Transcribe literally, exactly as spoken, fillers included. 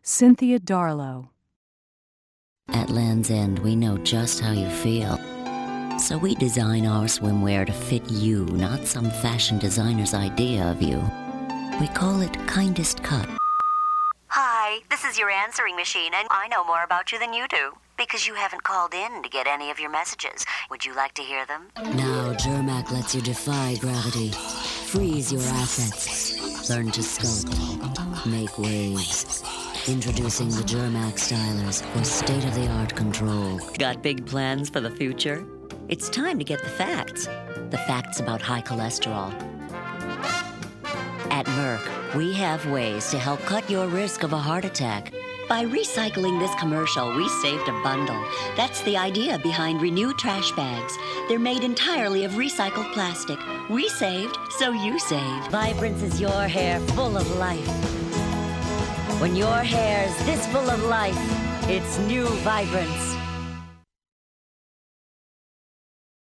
Cynthia Darlow. At Land's End, we know just how you feel. So we design our swimwear to fit you, not some fashion designer's idea of you. We call it Kindest Cut. Hi, this is your answering machine, and I know more about you than you do. Because you haven't called in to get any of your messages. Would you like to hear them? Now Germac lets you defy gravity. Freeze your assets. Learn to sculpt. Make waves. Introducing the Germac Stylers for state-of-the-art control. Got big plans for the future? It's time to get the facts. The facts about high cholesterol. At Merck, we have ways to help cut your risk of a heart attack. By recycling this commercial, we saved a bundle. That's the idea behind Renew trash bags. They're made entirely of recycled plastic. We saved, so you save. Vibrance is your hair full of life. When your hair's this full of life, it's new Vibrance.